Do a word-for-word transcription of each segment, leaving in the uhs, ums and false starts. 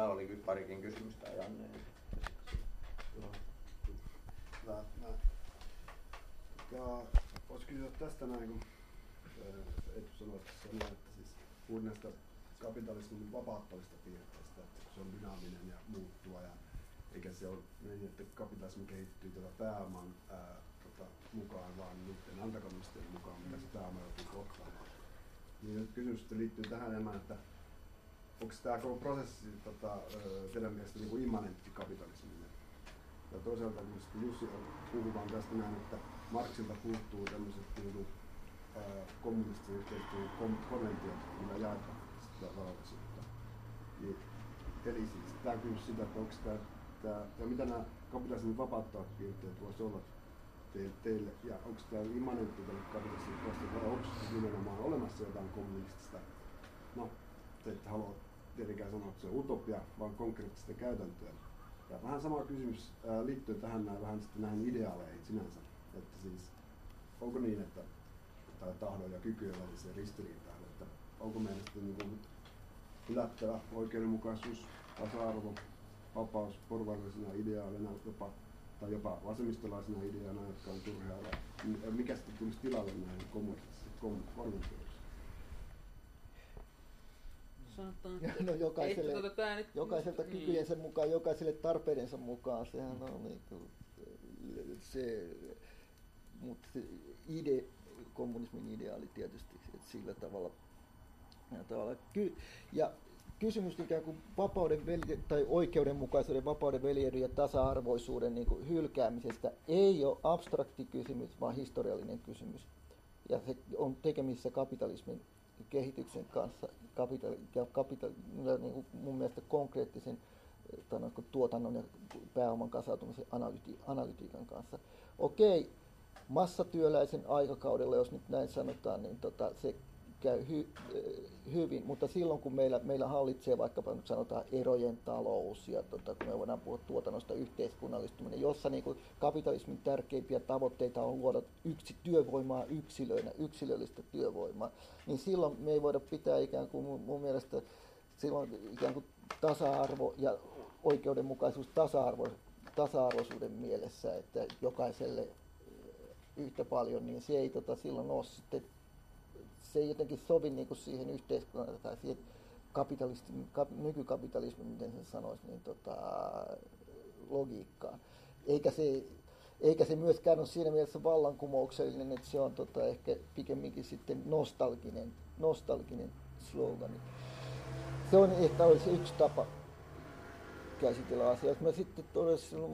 täällä oli kyllä parikin kysymystä Janne. Mä, mä, voisi kysyä tästä näin, kun Eetu sanoi, että siis puhuin näistä kapitalismin vapauttavista piirteistä, että se on dynaaminen ja muuttua, ja eikä se ole niin, että kapitalismi kehittyy tuota pääoman ää, tota, mukaan, vaan niiden antagonistien mukaan, mitä se pääoma joutuu kohtaamaan. Niin nyt kysymys liittyy tähän enemmän, että onko tämä koko prosessi tota, teidän mielestä niin kuin immanentti kapitalismille? Ja toisaalta kun Jussi puhuu vaan tästä näin, että Marxilta puuttuu tämmöiset niin kuin, ää, kommunistisen yhteistyön konventiot, millä jaetaan sitä valtaisuutta. Niin, eli siis tämä kysymys sitä, että onko tämä, tämä, ja mitä nämä kapitalismin vapauttavat piirteet voisi olla teille, teille ja onko tämä immanentti tälle kapitalismin vai onko nimenomaan olemassa jotain kommunistista? No, te ette halua tietenkään sanoa, että se on utopia, vaan konkreettista käytäntöä. Ja vähän sama kysymys ää, liittyy tähän näin, vähän sitten näihin ideaaleihin sinänsä. Että siis, onko niin, että tai tahdon ja kykyjen väliseen ristiriitaan, että onko meidän sitten niin kuin hylättävä oikeudenmukaisuus, tasa-arvo, vapaus porvarillisena ideaalina jopa, tai jopa vasemmistolaisena ideana, jotka on turhaa. Mikä sitten tulisi tilalle näihin konventioihin? Sanotaan, no, jokaiselle, tuota, nyt, jokaiselta niin. Kykyjensä mukaan, jokaiselle tarpeidensa mukaan, sehän on niin kuin, se, mutta se ide, kommunismin ideaali tietysti, että sillä tavalla, tavalla. Ky, ja kysymys ikään kuin vapauden velje, tai oikeudenmukaisuuden, vapauden, veljeyden ja tasa-arvoisuuden niin kuin hylkäämisestä ei ole abstrakti kysymys, vaan historiallinen kysymys. Ja se on tekemisissä kapitalismin kehityksen kanssa, kapitali, ja kapitali, niin kuin mun mielestä konkreettisen tuotannon ja pääoman kasautumisen analyti, analytiikan kanssa. Okei, massatyöläisen aikakaudella, jos nyt näin sanotaan, niin tota, se käy hy, hyvin, mutta silloin kun meillä, meillä hallitsee vaikkapa nyt sanotaan erojen talous ja tota, kun me voidaan puhua tuotannosta yhteiskunnallistuminen, jossa niin kuin kapitalismin tärkeimpiä tavoitteita on luoda yksi työvoimaa yksilöinä, yksilöllistä työvoimaa, niin silloin me ei voida pitää ikään kuin mun, mun mielestä silloin ikään kuin tasa-arvo ja oikeudenmukaisuus tasa-arvo, tasa-arvoisuuden mielessä, että jokaiselle yhtä paljon, niin se ei tota, silloin ole sitten, se ei jotenkin sovi niin kuin siihen yhteiskuntaan tai siihen kapitalismin, kap, nykykapitalismin, miten sen sanoisi, niin tota, logiikkaan. Eikä se, eikä se myöskään ole siinä mielessä vallankumouksellinen, että se on tota, ehkä pikemminkin sitten nostalginen, nostalginen slogani. Se on ehkä olisi yksi tapa käsitellä asiaa. Mä sitten todella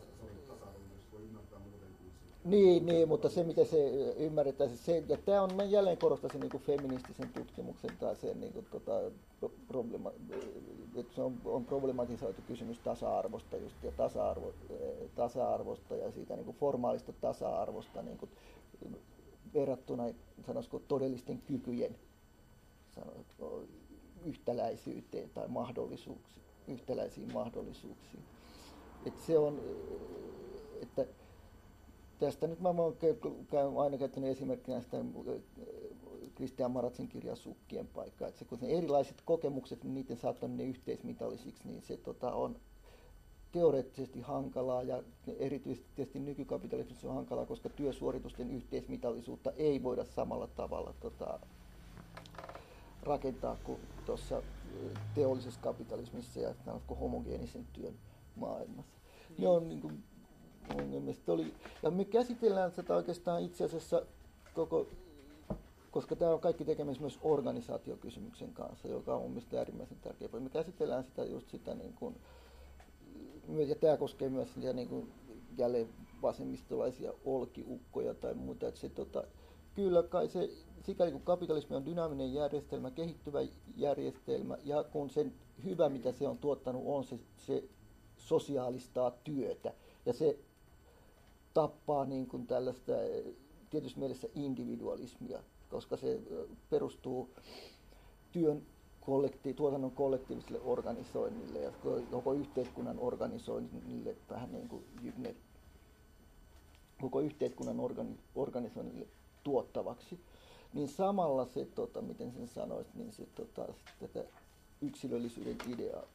Niin, niin, mutta se miten se ymmärretään, se, ja tämä on, mä jälleen korostaisin niin kuin feministisen tutkimuksen tai sen niin kuin, tota, problema, että se on, on problematisoitu kysymys tasa-arvosta just, ja tasa-arvo, tasa-arvosta ja siitä niin kuin formaalista tasa-arvosta niin kuin, verrattuna sanoisiko todellisten kykyjen sanoisiko, yhtäläisyyteen tai mahdollisuuksiin, yhtäläisiin mahdollisuuksiin. Että se on, että tästä nyt mä olen aina käyttänyt esimerkkinä sitä Christian Maratsin kirjaa Sukkien paikka, että se, kun ne erilaiset kokemukset, niin niiden saattaminen yhteismitallisiksi, niin se tota, on teoreettisesti hankalaa ja erityisesti tietysti nykykapitalismissa on hankalaa, koska työsuoritusten yhteismitallisuutta ei voida samalla tavalla tota, rakentaa kuin tuossa teollisessa kapitalismissa ja homogeenisen työn maailmassa. Mm. Ne on niin kuin, oli, ja me käsitellään tätä oikeastaan itse asiassa koko, koska tämä on kaikki tekemistä myös organisaatiokysymyksen kanssa, joka on mun mielestä äärimmäisen tärkeä. Me käsitellään sitä just sitä, niin kuin, ja tämä koskee myös sitä, niin kuin, jälleen vasemmistolaisia olkiukkoja tai muuta, että se tota, kyllä kai se, sikäli kun kapitalismi on dynaaminen järjestelmä, kehittyvä järjestelmä, ja kun sen hyvä, mitä se on tuottanut, on se, se sosiaalistaa työtä, ja se tappaa niin kuin tällaista tietysti mielessä individualismia, koska se perustuu työn kollekti- tuotannon kollektiiviselle organisoinnille ja koko yhteiskunnan organisoinnille vähän niin kuin Jygne, koko yhteiskunnan organi- organisoinnille tuottavaksi, niin samalla se, tota, miten sen sanoisi, niin se tota, tätä yksilöllisyyden ideaa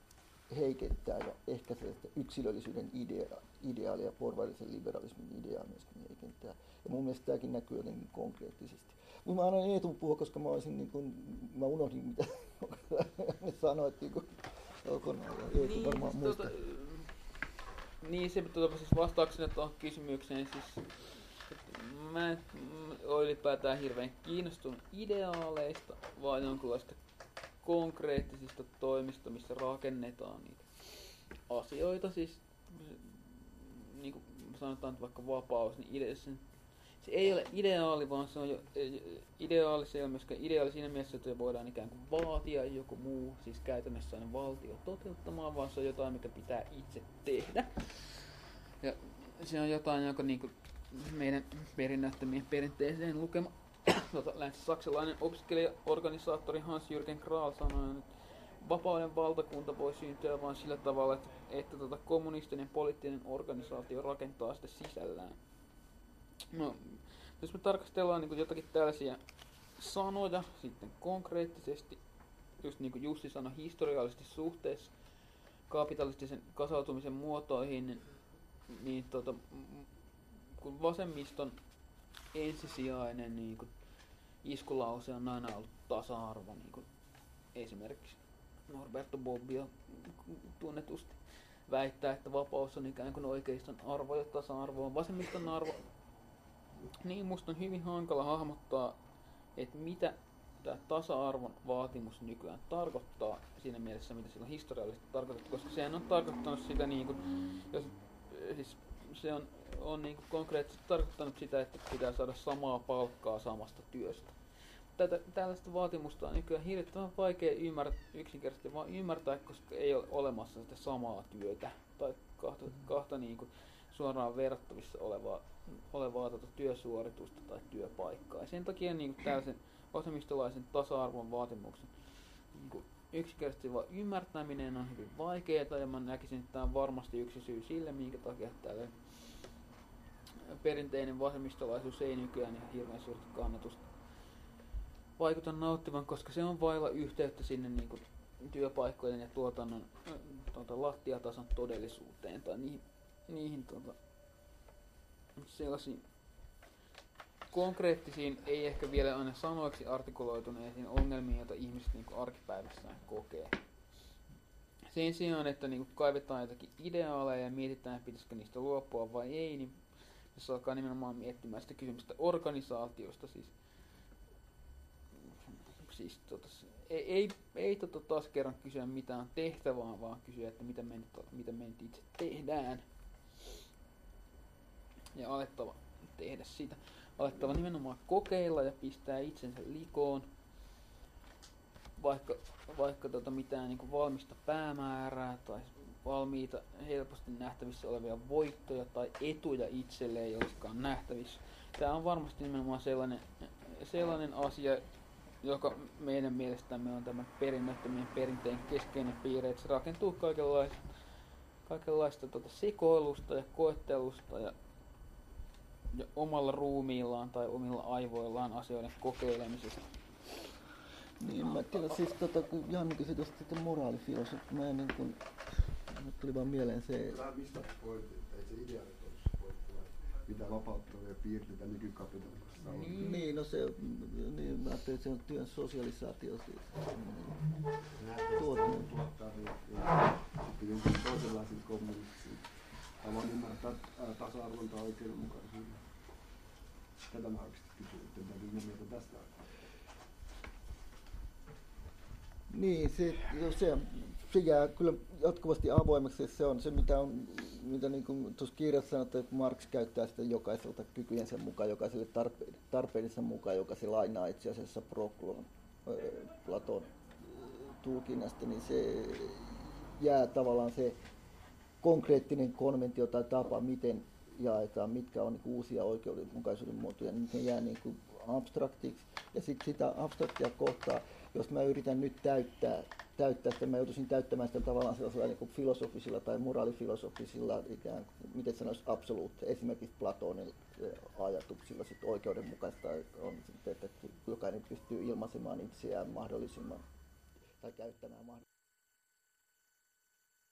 heikentää ja ehkä se yksilöllisyyden idea, ideaalia ja porvarillisen liberalismin ideaa myöskin heikentää. Ja mun mielestä tämäkin näkyy jotenkin konkreettisesti. Mutta mä annan Eetun puhua, koska mä olisin niin kuin, mä unohdin mitä ne sanoit niin kuin kokonaan. Ja Eetu varmaan niin, muista. Tuota, niin se tuota, siis vastauksena tuohon kysymykseen, siis mä en ole ylipäätään hirveän kiinnostunut ideaaleista, vaan jonkinlaista konkreettisista toimista, missä rakennetaan niitä asioita. Siis, niin kuin sanotaan vaikka vapaus, niin ide, se, se ei ole ideaali, vaan se on jo, ideaali, se ei ole myöskään ideaali siinä mielessä, että voidaan ikään kuin vaatia joku muu, siis käytännössä aina valtio toteuttamaan, vaan se on jotain, mikä pitää itse tehdä. Ja se on jotain, joka niin kuin meidän perinnöttömien perinteeseen lukema tota, länsi-saksalainen opiskelijaorganisaattori Hans-Jürgen Krahl sanoi, että vapauden valtakunta voi syntyä vain sillä tavalla, että, että tota, kommunistinen poliittinen organisaatio rakentaa sitä sisällään. No, jos me tarkastellaan niin jotakin tällaisia sanoja sitten konkreettisesti, just niin kuin Jussi sanoi, historiallisesti suhteessa kapitalistisen kasautumisen muotoihin, niin, niin tota, kun vasemmiston ensisijainen niin kuin iskulause on aina ollut tasa-arvo, niin kuin esimerkiksi Norberto Bobbio tunnetusti väittää, että vapaus on ikään kuin oikeiston arvo ja tasa-arvo on vasemmiston arvo. Niin musta on hyvin hankala hahmottaa, että mitä tämä tasa-arvon vaatimus nykyään tarkoittaa siinä mielessä, mitä sillä on historiallisesti tarkoitettu, koska sehän on tarkoittanut sitä niin kuin, jos, siis se on, on niin kuin konkreettisesti tarkoittanut sitä, että pitää saada samaa palkkaa samasta työstä. Tätä, tällaista vaatimusta on nykyään hirvittävän vaikea ymmärtää, yksinkertaisesti vaan ymmärtää, koska ei ole olemassa sitä samaa työtä tai kahta, kahta niin kuin suoraan verrattavissa olevaa, olevaa tuota työsuoritusta tai työpaikkaa. Ja sen takia niin kuin tällaisen vasemmistolaisen tasa-arvon vaatimuksen niin kuin yksinkertaisesti vaan ymmärtäminen on hyvin vaikeaa, ja mä näkisin, että tämä on varmasti yksi syy sille, minkä takia tällainen perinteinen vasemmistolaisuus ei nykyään ihan hirveän suurta kannatusta vaikuta nauttivan, koska se on vailla yhteyttä sinne niin kuin työpaikkojen ja tuotannon tuota, lattiatason todellisuuteen tai niihin, niihin tuota, sellaisiin konkreettisiin, ei ehkä vielä aina sanoiksi artikuloituneisiin ongelmiin, joita ihmiset niin kuin arkipäivässään kokee. Sen sijaan, että niin kuin kaivetaan jotakin ideaaleja ja mietitään, että pitäisikö niistä luopua vai ei, niin jos alkaa nimenomaan miettimään sitä kysymystä organisaatiosta, siis Siis, tota, ei, ei, ei tota, taas kerran kysyä mitään tehtävää, vaan kysyä, että mitä me, nyt, mitä me nyt itse tehdään. Ja alettava tehdä sitä. Alettava nimenomaan kokeilla ja pistää itsensä likoon. Vaikka, vaikka tota, mitään niin kuin valmista päämäärää tai valmiita helposti nähtävissä olevia voittoja tai etuja itselle ei olisikaan nähtävissä. Tämä on varmasti nimenomaan sellainen, sellainen asia, joka meidän mielestämme on tämän perinnöttömien perinteen keskeinen piirre, että se rakentuu kaikenlaista, kaikenlaista tuota sekoilusta ja koettelusta ja, ja omalla ruumiillaan tai omilla aivoillaan asioiden kokeilemisesta. Niin, mä tiedän, siis tota, kun Janne kysyi tuosta sitten moraalifilosofia, mä en niin kuin, mut tuli vaan mieleen se... Vähän mistä voit, ei se ideaalitoisuus voi tulla, mitä vapauttavia piirteitä nykykapitalismissa on. Niin, niin, no se, niin, mä ajattelin, että se on työn sosialisaatio siis. Tuottaminen tuottaa ja sitten jonkun toisenlaisen kommunistisen tavan ymmärtää tasa-arvon tai oikeudenmukaisuuden. Tätä mä oikeasti kysyin, että mitä mieltä tästä on. Niin, se, se, se jää kyllä jatkuvasti avoimeksi. Se on se, mitä, on, mitä niin kuin tuossa kirjassa sanottu, että Marx käyttää sitä jokaiselta kykyjensä mukaan, jokaiselle tarpe, tarpeidensa mukaan, joka se lainaa itse asiassa Proklon, Platon tulkinnasta, niin se jää tavallaan se konkreettinen konventio tai tapa, miten jaetaan, mitkä on niin kuin uusia oikeudenmukaisuuden muotoja, niin ne jää niin kuin abstraktiksi. Ja sitten sitä abstraktia kohtaa, jos mä yritän nyt täyttää, täyttää sitä, mä joutuisin täyttämään sitä tavallaan sellaisilla niin kuin filosofisilla tai moraalifilosofisilla, ikään kuin, miten sanoisi, absoluutta, esimerkiksi Platonin ajatuksilla sit oikeudenmukaista on sitten, että jokainen pystyy ilmaisemaan itseään mahdollisimman tai käyttämään mahdollisimman.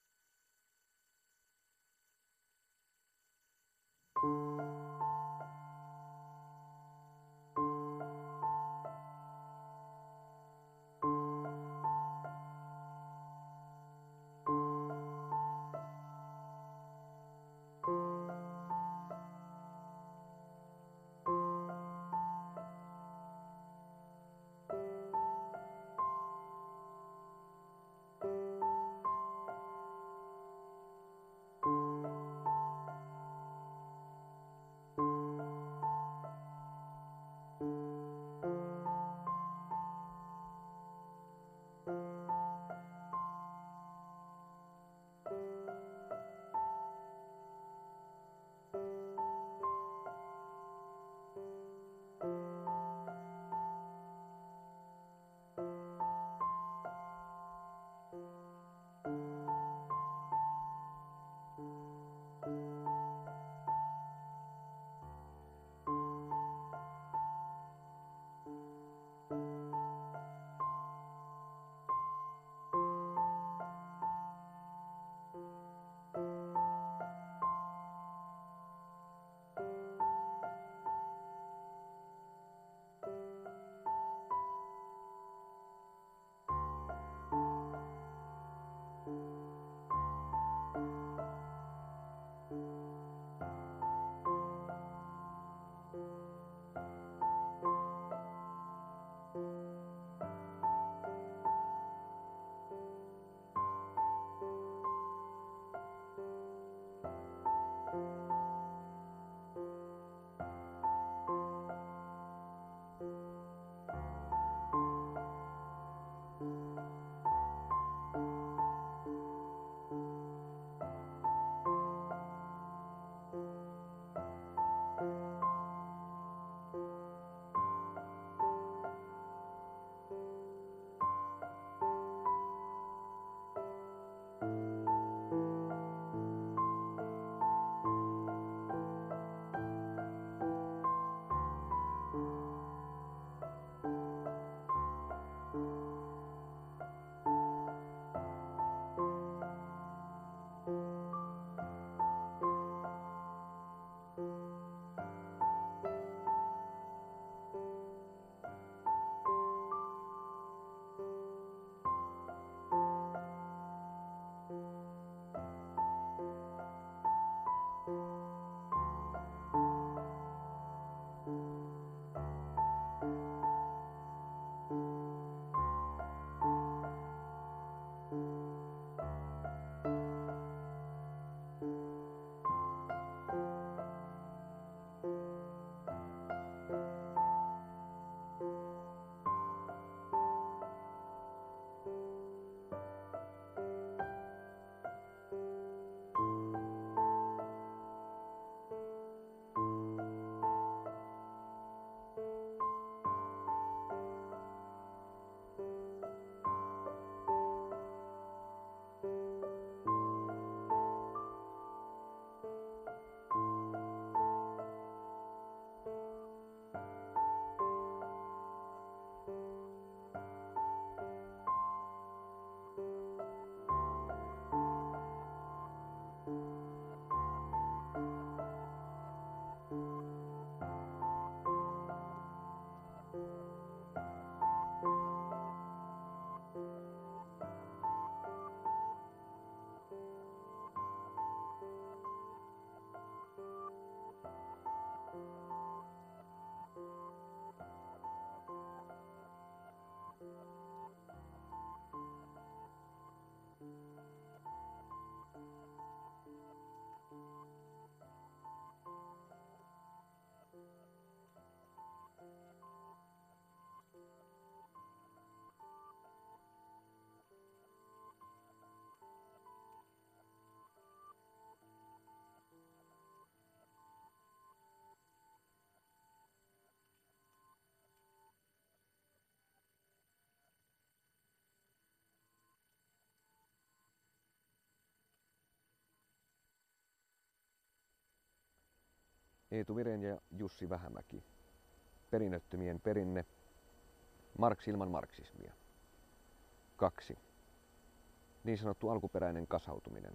Eetu Viren ja Jussi Vähämäki. Perinnöttömien perinne. Marx ilman marksismia. kaksi. Niin sanottu alkuperäinen kasautuminen.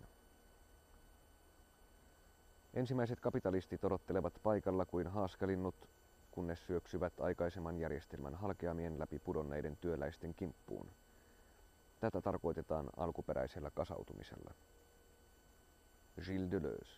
Ensimmäiset kapitalistit odottelevat paikalla kuin haaskalinnut, kunnes syöksyvät aikaisemman järjestelmän halkeamien läpi pudonneiden työläisten kimppuun. Tätä tarkoitetaan alkuperäisellä kasautumisella. Gilles Deleuze.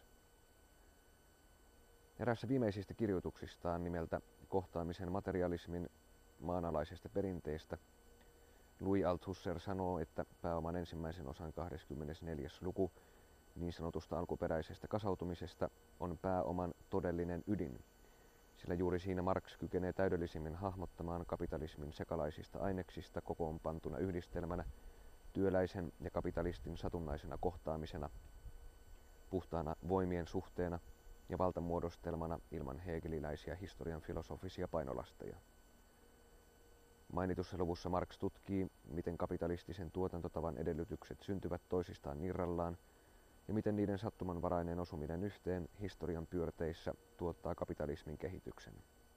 Erässä viimeisistä kirjoituksistaan nimeltä Kohtaamisen materialismin maanalaisesta perinteestä Louis Althusser sanoo, että pääoman ensimmäisen osan kahdeskymmenesneljäs luku niin sanotusta alkuperäisestä kasautumisesta on pääoman todellinen ydin, sillä juuri siinä Marx kykenee täydellisimmin hahmottamaan kapitalismin sekalaisista aineksista kokoonpantuna yhdistelmänä, työläisen ja kapitalistin satunnaisena kohtaamisena, puhtaana voimien suhteena ja valtamuodostelmana ilman hegeliläisiä historian filosofisia painolasteja. Mainitussa luvussa Marx tutkii, miten kapitalistisen tuotantotavan edellytykset syntyvät toisistaan irrallaan ja miten niiden sattumanvarainen osuminen yhteen historian pyörteissä tuottaa kapitalismin kehityksen.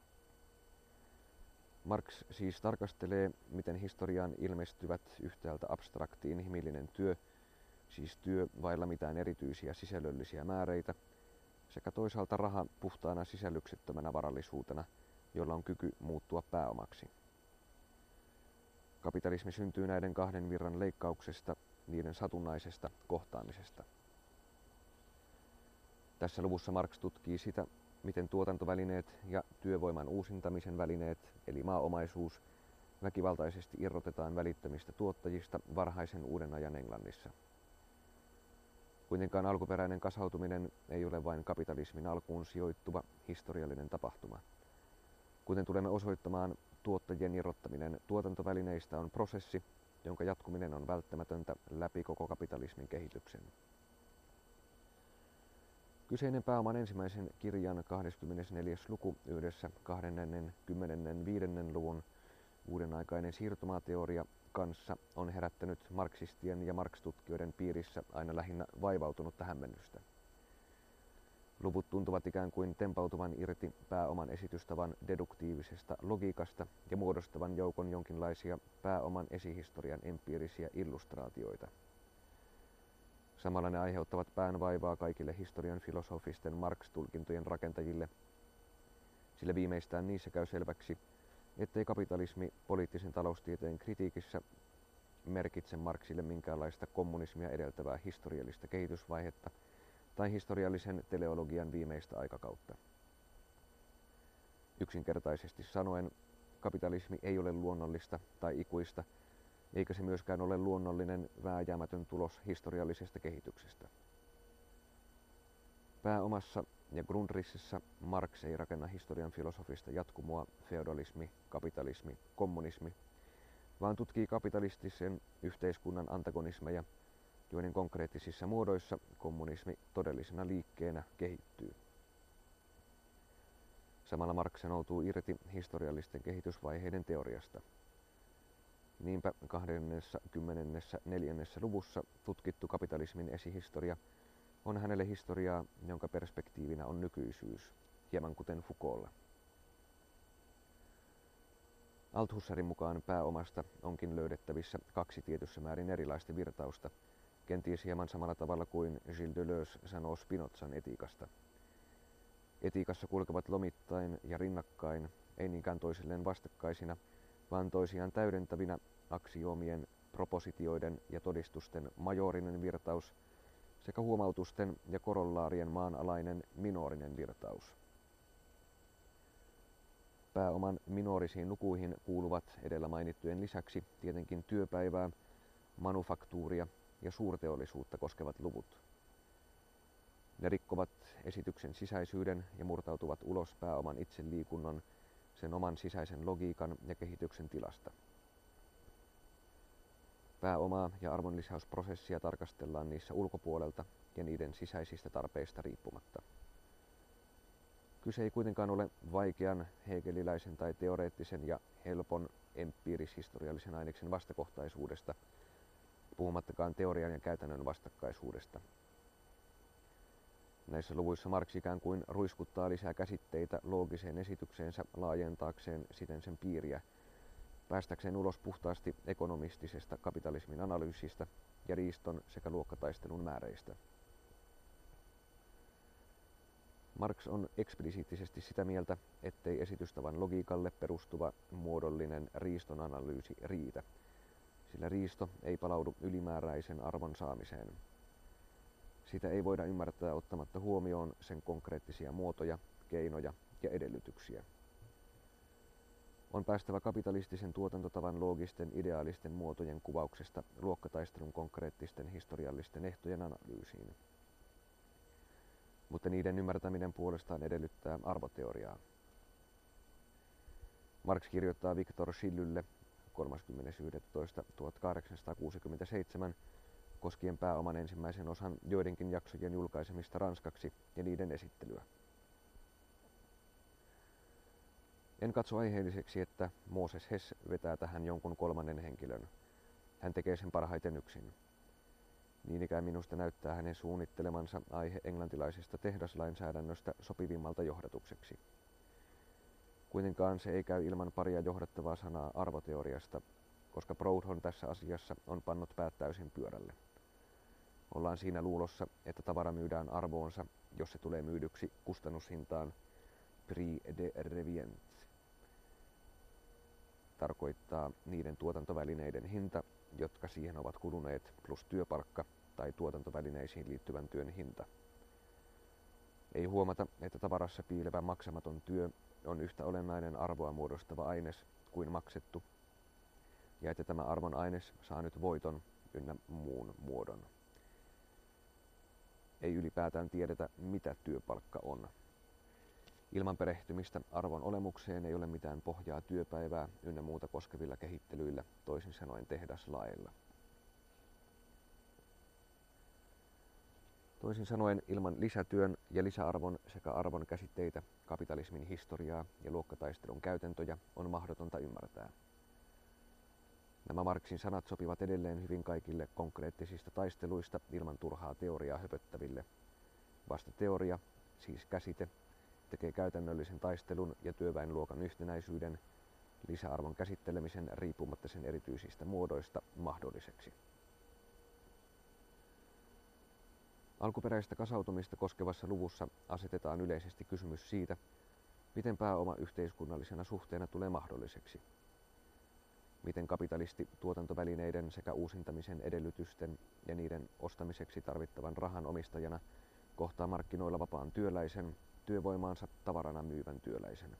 Marx siis tarkastelee, miten historiaan ilmestyvät yhtäältä abstrakti inhimillinen työ, siis työ vailla mitään erityisiä sisällöllisiä määreitä, sekä toisaalta raha puhtaana sisällyksettömänä varallisuutena, jolla on kyky muuttua pääomaksi. Kapitalismi syntyy näiden kahden virran leikkauksesta, niiden satunnaisesta kohtaamisesta. Tässä luvussa Marx tutkii sitä, miten tuotantovälineet ja työvoiman uusintamisen välineet, eli maaomaisuus, väkivaltaisesti irrotetaan välittömistä tuottajista varhaisen uuden ajan Englannissa. Kuitenkaan alkuperäinen kasautuminen ei ole vain kapitalismin alkuun sijoittuva historiallinen tapahtuma. Kuten tulemme osoittamaan, tuottajien irrottaminen tuotantovälineistä on prosessi, jonka jatkuminen on välttämätöntä läpi koko kapitalismin kehityksen. Kyseinen pääoman ensimmäisen kirjan kahdeskymmenesneljäs luku yhdessä kaksikymmentäviisi luvun uudenaikainen siirtomaateoria kanssa on herättänyt marksistien ja Marx-tutkijoiden piirissä aina lähinnä vaivautunutta hämmennystä. Luvut tuntuvat ikään kuin tempautuvan irti pääoman esitystavan deduktiivisesta logiikasta ja muodostavan joukon jonkinlaisia pääoman esihistorian empiirisiä illustraatioita. Samalla ne aiheuttavat päänvaivaa kaikille historian filosofisten Marx-tulkintojen rakentajille, sillä viimeistään niissä käy selväksi, ettei kapitalismi poliittisen taloustieteen kritiikissä merkitse Marxille minkäänlaista kommunismia edeltävää historiallista kehitysvaihetta tai historiallisen teleologian viimeistä aikakautta. Yksinkertaisesti sanoen, kapitalismi ei ole luonnollista tai ikuista, eikä se myöskään ole luonnollinen vääjäämätön tulos historiallisesta kehityksestä. Pääomassa ja Grundrississa Marx ei rakenna historian filosofista jatkumoa feodalismi, kapitalismi, kommunismi, vaan tutkii kapitalistisen yhteiskunnan antagonismeja, joiden konkreettisissa muodoissa kommunismi todellisena liikkeenä kehittyy. Samalla Marx sanoutuu irti historiallisten kehitysvaiheiden teoriasta. Niinpä kahdeskymmenesneljäs luvussa tutkittu kapitalismin esihistoria on hänelle historiaa, jonka perspektiivinä on nykyisyys, hieman kuten Foucaultlla. Althusserin mukaan pääomasta onkin löydettävissä kaksi tietyssä määrin erilaista virtausta, kenties hieman samalla tavalla kuin Gilles Deleuze sanoo Spinozan etiikasta. Etiikassa kulkevat lomittain ja rinnakkain, ei niinkään toisilleen vastakkaisina, vaan toisiaan täydentävinä aksioomien, propositioiden ja todistusten majorinen virtaus sekä huomautusten ja korollaarien maanalainen minorinen virtaus. Pääoman minorisiin lukuihin kuuluvat edellä mainittujen lisäksi tietenkin työpäivää, manufaktuuria ja suurteollisuutta koskevat luvut. Ne rikkovat esityksen sisäisyyden ja murtautuvat ulos pääoman itseliikunnon, sen oman sisäisen logiikan ja kehityksen tilasta. Pääomaa ja arvonlisäysprosessia tarkastellaan niissä ulkopuolelta ja niiden sisäisistä tarpeista riippumatta. Kyse ei kuitenkaan ole vaikean, hegeliläisen tai teoreettisen ja helpon empiiris-historiallisen aineksen vastakohtaisuudesta, puhumattakaan teorian ja käytännön vastakkaisuudesta. Näissä luvuissa Marx ikään kuin ruiskuttaa lisää käsitteitä loogiseen esitykseensä laajentaakseen siten sen piiriä, päästäkseen ulos puhtaasti ekonomistisesta kapitalismin analyysistä ja riiston sekä luokkataistelun määreistä. Marx on eksplisiittisesti sitä mieltä, ettei esitystavan logiikalle perustuva muodollinen riiston analyysi riitä, sillä riisto ei palaudu ylimääräisen arvon saamiseen. Sitä ei voida ymmärtää ottamatta huomioon sen konkreettisia muotoja, keinoja ja edellytyksiä. On päästävä kapitalistisen tuotantotavan loogisten ideaalisten muotojen kuvauksesta luokkataistelun konkreettisten historiallisten ehtojen analyysiin. Mutta niiden ymmärtäminen puolestaan edellyttää arvoteoriaa. Marx kirjoittaa Viktor Schillylle kolmaskymmenes yhdestoista tuhatkahdeksansataakuusikymmentäseitsemän koskien pääoman ensimmäisen osan joidenkin jaksojen julkaisemista ranskaksi ja niiden esittelyä. En katso aiheelliseksi, että Moses Hess vetää tähän jonkun kolmannen henkilön. Hän tekee sen parhaiten yksin. Niin ikään minusta näyttää hänen suunnittelemansa aihe englantilaisesta tehdaslainsäädännöstä sopivimmalta johdatukseksi. Kuitenkaan se ei käy ilman paria johdattavaa sanaa arvoteoriasta, koska Proudhon tässä asiassa on pannut päät täysin pyörälle. Ollaan siinä luulossa, että tavara myydään arvoonsa, jos se tulee myydyksi kustannushintaan prix de revient. Tarkoittaa niiden tuotantovälineiden hinta, jotka siihen ovat kuluneet, plus työpalkka tai tuotantovälineisiin liittyvän työn hinta. Ei huomata, että tavarassa piilevä maksamaton työ on yhtä olennainen arvoa muodostava aines kuin maksettu, ja että tämä arvon aines saa nyt voiton ynnä muun muodon. Ei ylipäätään tiedetä, mitä työpalkka on. Ilman perehtymistä arvon olemukseen ei ole mitään pohjaa työpäivää ynnä muuta koskevilla kehittelyillä, toisin sanoen tehdaslaeilla. Toisin sanoen ilman lisätyön ja lisäarvon sekä arvon käsitteitä, kapitalismin historiaa ja luokkataistelun käytäntöjä on mahdotonta ymmärtää. Nämä Marxin sanat sopivat edelleen hyvin kaikille konkreettisista taisteluista ilman turhaa teoriaa höpöttäville. Vasta teoria, siis käsite, tekee käytännöllisen taistelun ja työväenluokan yhtenäisyyden, lisäarvon käsittelemisen riippumatta sen erityisistä muodoista mahdolliseksi. Alkuperäistä kasautumista koskevassa luvussa asetetaan yleisesti kysymys siitä, miten pääoma yhteiskunnallisena suhteena tulee mahdolliseksi. Miten kapitalisti tuotantovälineiden sekä uusintamisen edellytysten ja niiden ostamiseksi tarvittavan rahan omistajana kohtaa markkinoilla vapaan työläisen, työvoimaansa tavarana myyvän työläisen.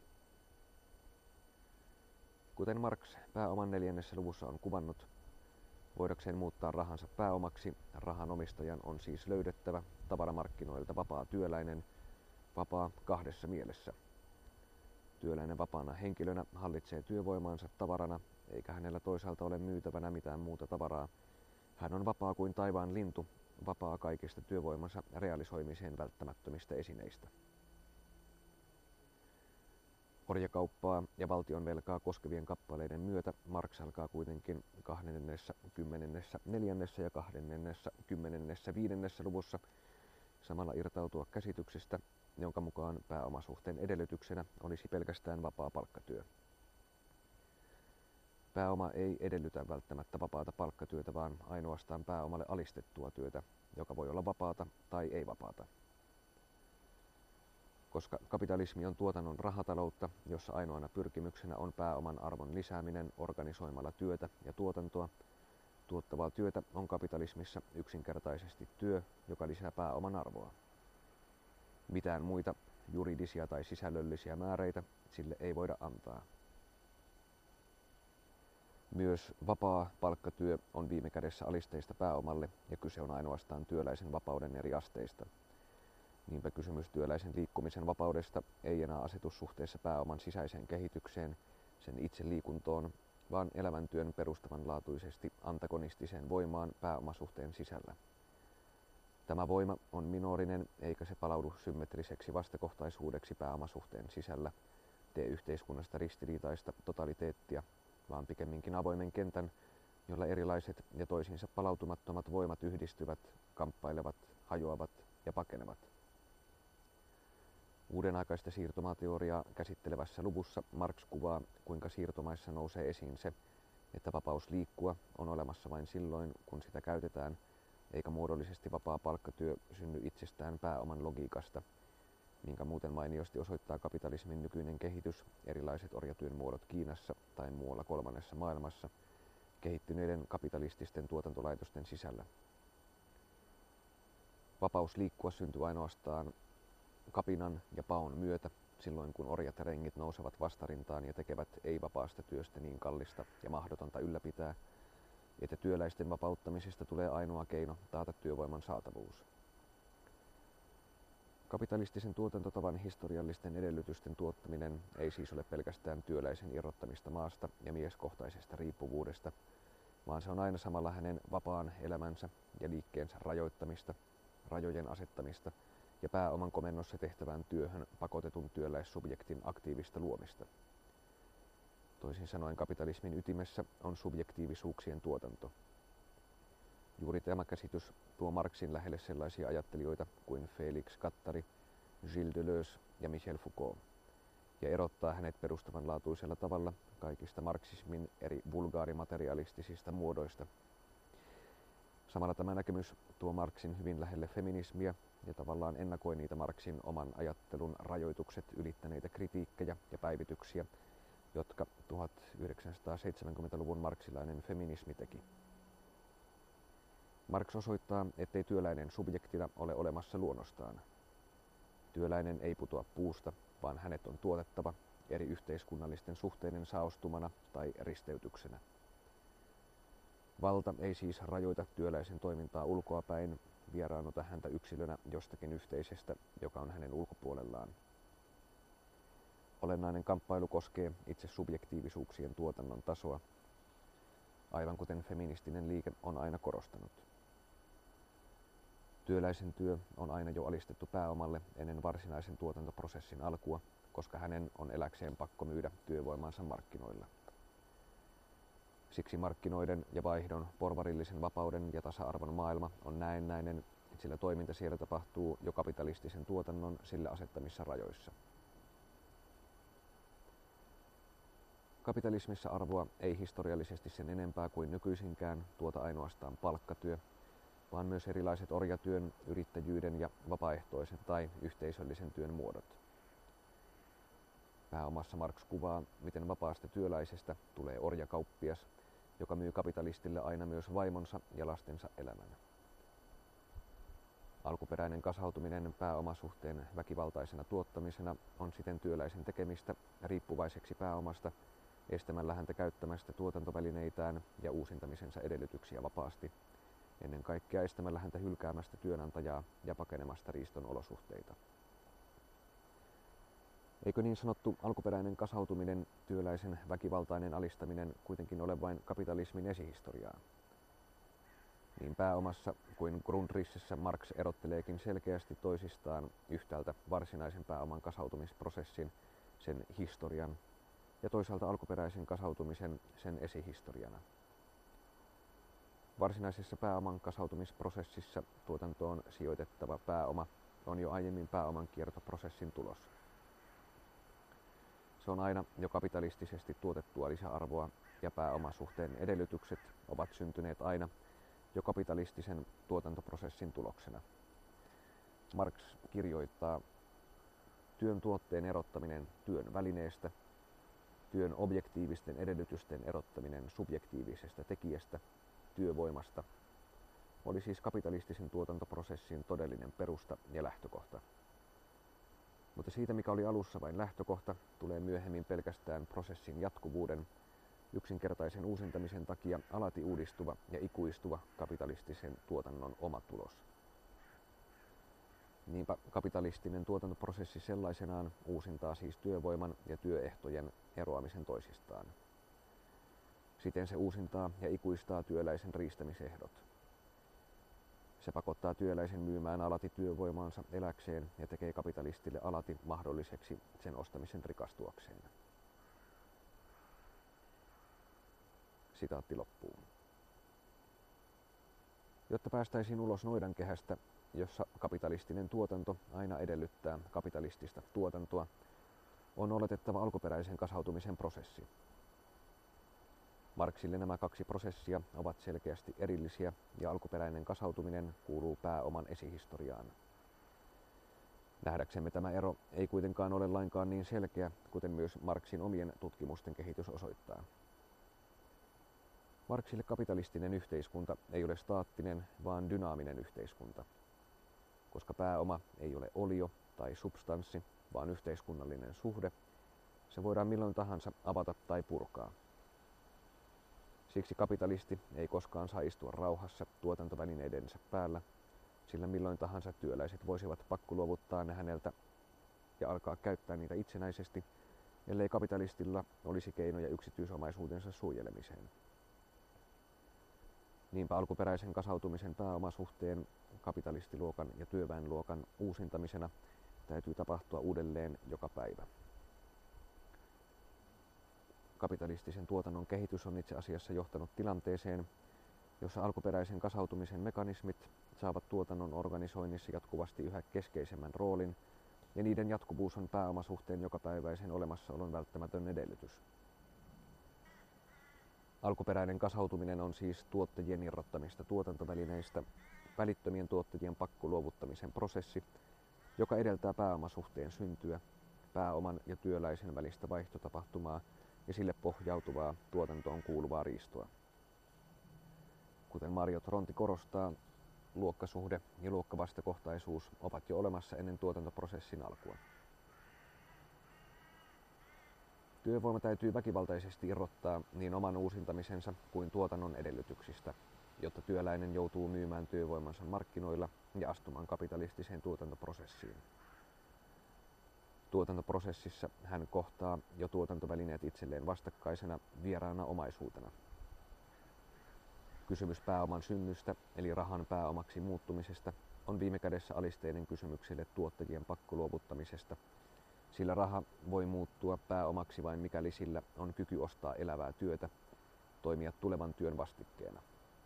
Kuten Marx pääoman neljännessä luvussa on kuvannut, voidakseen muuttaa rahansa pääomaksi, rahan omistajan on siis löydettävä tavaramarkkinoilta vapaa työläinen, vapaa kahdessa mielessä. Työläinen vapaana henkilönä hallitsee työvoimaansa tavarana, eikä hänellä toisaalta ole myytävänä mitään muuta tavaraa. Hän on vapaa kuin taivaan lintu, vapaa kaikista työvoimansa realisoimiseen välttämättömistä esineistä. Orjakauppaa ja valtion velkaa koskevien kappaleiden myötä Marx alkaa kuitenkin kahdennessa, kymmenennessä, neljännessä ja kahdennessa, kymmenennessä, viidennessä luvussa samalla irtautua käsityksestä, jonka mukaan pääomasuhteen edellytyksenä olisi pelkästään vapaa palkkatyö. Pääoma ei edellytä välttämättä vapaata palkkatyötä, vaan ainoastaan pääomalle alistettua työtä, joka voi olla vapaata tai ei vapaata. Koska kapitalismi on tuotannon rahataloutta, jossa ainoana pyrkimyksenä on pääoman arvon lisääminen organisoimalla työtä ja tuotantoa, tuottavaa työtä on kapitalismissa yksinkertaisesti työ, joka lisää pääoman arvoa. Mitään muita juridisia tai sisällöllisiä määreitä sille ei voida antaa. Myös vapaa palkkatyö on viime kädessä alisteista pääomalle ja kyse on ainoastaan työläisen vapauden eri asteista. Niinpä kysymys työläisen liikkumisen vapaudesta ei enää asetu suhteessa pääoman sisäiseen kehitykseen, sen itse liikuntoon, vaan elävän työn perustavanlaatuisesti antagonistiseen voimaan pääomasuhteen sisällä. Tämä voima on minorinen, eikä se palaudu symmetriseksi vastakohtaisuudeksi pääomasuhteen sisällä, tee yhteiskunnasta ristiriitaista totaliteettia, vaan pikemminkin avoimen kentän, jolla erilaiset ja toisiinsa palautumattomat voimat yhdistyvät, kamppailevat, hajoavat ja pakenevat. Uudenaikaista siirtomaateoriaa käsittelevässä luvussa Marx kuvaa, kuinka siirtomaissa nousee esiin se, että vapaus liikkua on olemassa vain silloin, kun sitä käytetään, eikä muodollisesti vapaa palkkatyö synny itsestään pääoman logiikasta, minkä muuten mainiosti osoittaa kapitalismin nykyinen kehitys, erilaiset orjatyön muodot Kiinassa tai muualla kolmannessa maailmassa, kehittyneiden kapitalististen tuotantolaitosten sisällä. Vapaus liikkua syntyy ainoastaan kapinan ja paon myötä, silloin kun orjat ja rengit nousevat vastarintaan ja tekevät ei-vapaasta työstä niin kallista ja mahdotonta ylläpitää, että työläisten vapauttamisesta tulee ainoa keino taata työvoiman saatavuus. Kapitalistisen tuotantotavan historiallisten edellytysten tuottaminen ei siis ole pelkästään työläisen irrottamista maasta ja mieskohtaisesta riippuvuudesta, vaan se on aina samalla hänen vapaan elämänsä ja liikkeensä rajoittamista, rajojen asettamista ja pääoman komennossa tehtävään työhön pakotetun työläissubjektin aktiivista luomista. Toisin sanoen kapitalismin ytimessä on subjektiivisuuksien tuotanto. Juuri tämä käsitys tuo Marxin lähelle sellaisia ajattelijoita kuin Félix Guattari, Gilles Deleuze ja Michel Foucault, ja erottaa hänet perustavanlaatuisella tavalla kaikista marksismin eri vulgaarimaterialistisista muodoista. Samalla tämä näkemys tuo Marxin hyvin lähelle feminismiä ja tavallaan ennakoi niitä Marxin oman ajattelun rajoitukset ylittäneitä kritiikkejä ja päivityksiä, jotka tuhatyhdeksänsataaseitsemänkymmentäluvun marxilainen feminismi teki. Marx osoittaa, ettei työläinen subjektina ole olemassa luonnostaan. Työläinen ei putoa puusta, vaan hänet on tuotettava eri yhteiskunnallisten suhteiden saostumana tai risteytyksenä. Valta ei siis rajoita työläisen toimintaa ulkoapäin, vieraannuta häntä yksilönä jostakin yhteisestä, joka on hänen ulkopuolellaan. Olennainen kamppailu koskee itse subjektiivisuuksien tuotannon tasoa, aivan kuten feministinen liike on aina korostanut. Työläisen työ on aina jo alistettu pääomalle ennen varsinaisen tuotantoprosessin alkua, koska hänen on eläkseen pakko myydä työvoimansa markkinoilla. Siksi markkinoiden ja vaihdon, porvarillisen vapauden ja tasa-arvon maailma on näennäinen, sillä toiminta siellä tapahtuu jo kapitalistisen tuotannon sille asettamissa rajoissa. Kapitalismissa arvoa ei historiallisesti sen enempää kuin nykyisinkään tuota ainoastaan palkkatyö, vaan myös erilaiset orjatyön, yrittäjyyden ja vapaaehtoisen tai yhteisöllisen työn muodot. Pääomassa Marx kuvaa, miten vapaasta työläisestä tulee orjakauppias, joka myy kapitalistille aina myös vaimonsa ja lastensa elämän. Alkuperäinen kasautuminen pääomasuhteen väkivaltaisena tuottamisena on siten työläisen tekemistä riippuvaiseksi pääomasta, estämällä häntä käyttämästä tuotantovälineitään ja uusintamisensa edellytyksiä vapaasti, ennen kaikkea estämällä häntä hylkäämästä työnantajaa ja pakenemasta riiston olosuhteita. Eikö niin sanottu alkuperäinen kasautuminen, työläisen väkivaltainen alistaminen kuitenkin ole vain kapitalismin esihistoriaa? Niin pääomassa kuin Grundrissessä Marx erotteleekin selkeästi toisistaan yhtäältä varsinaisen pääoman kasautumisprosessin, sen historian, ja toisaalta alkuperäisen kasautumisen sen esihistoriana. Varsinaisessa pääoman kasautumisprosessissa tuotantoon sijoitettava pääoma on jo aiemmin pääoman kiertoprosessin tulos. Se on aina jo kapitalistisesti tuotettua lisäarvoa ja pääomasuhteen edellytykset ovat syntyneet aina jo kapitalistisen tuotantoprosessin tuloksena. Marx kirjoittaa, työn tuotteen erottaminen työn välineestä, työn objektiivisten edellytysten erottaminen subjektiivisesta tekijästä, työvoimasta, oli siis kapitalistisen tuotantoprosessin todellinen perusta ja lähtökohta. Mutta siitä, mikä oli alussa vain lähtökohta, tulee myöhemmin pelkästään prosessin jatkuvuuden, yksinkertaisen uusintamisen takia alati uudistuva ja ikuistuva kapitalistisen tuotannon oma tulos. Niinpä kapitalistinen tuotantoprosessi sellaisenaan uusintaa siis työvoiman ja työehtojen eroamisen toisistaan. Siten se uusintaa ja ikuistaa työläisen riistämisehdot. Se pakottaa työläisen myymään alati työvoimaansa eläkseen ja tekee kapitalistille alati mahdolliseksi sen ostamisen rikastuakseen. Sitaatti loppuu. Jotta päästäisiin ulos noidankehästä, jossa kapitalistinen tuotanto aina edellyttää kapitalistista tuotantoa, on oletettava alkuperäisen kasautumisen prosessi. Marxille nämä kaksi prosessia ovat selkeästi erillisiä ja alkuperäinen kasautuminen kuuluu pääoman esihistoriaan. Nähdäksemme tämä ero ei kuitenkaan ole lainkaan niin selkeä, kuten myös Marxin omien tutkimusten kehitys osoittaa. Marxille kapitalistinen yhteiskunta ei ole staattinen, vaan dynaaminen yhteiskunta. Koska pääoma ei ole olio tai substanssi, vaan yhteiskunnallinen suhde, se voidaan milloin tahansa avata tai purkaa. Siksi kapitalisti ei koskaan saa istua rauhassa tuotantovälineidensä päällä, sillä milloin tahansa työläiset voisivat pakkoluovuttaa ne häneltä ja alkaa käyttää niitä itsenäisesti, ellei kapitalistilla olisi keinoja yksityisomaisuutensa suojelemiseen. Niinpä alkuperäisen kasautumisen pääomasuhteen kapitalistiluokan ja työväenluokan uusintamisena täytyy tapahtua uudelleen joka päivä. Kapitalistisen tuotannon kehitys on itse asiassa johtanut tilanteeseen, jossa alkuperäisen kasautumisen mekanismit saavat tuotannon organisoinnissa jatkuvasti yhä keskeisemmän roolin, ja niiden jatkuvuus on pääomasuhteen jokapäiväisen olemassaolon välttämätön edellytys. Alkuperäinen kasautuminen on siis tuottajien irrottamista tuotantovälineistä, välittömien tuottajien pakkoluovuttamisen prosessi, joka edeltää pääomasuhteen syntyä, pääoman ja työläisen välistä vaihtotapahtumaa ja sille pohjautuvaa tuotantoon kuuluvaa riistoa. Kuten Mario Tronti korostaa, luokkasuhde ja luokkavastakohtaisuus ovat jo olemassa ennen tuotantoprosessin alkua. Työvoima täytyy väkivaltaisesti irrottaa niin oman uusintamisensa kuin tuotannon edellytyksistä, jotta työläinen joutuu myymään työvoimansa markkinoilla ja astumaan kapitalistiseen tuotantoprosessiin. Tuotantoprosessissa hän kohtaa jo tuotantovälineet itselleen vastakkaisena vieraana omaisuutena. Kysymys pääoman synnystä, eli rahan pääomaksi muuttumisesta, on viime kädessä alisteinen kysymykselle tuottajien pakkoluovuttamisesta, sillä raha voi muuttua pääomaksi vain mikäli sillä on kyky ostaa elävää työtä, toimia tulevan työn vastikkeena.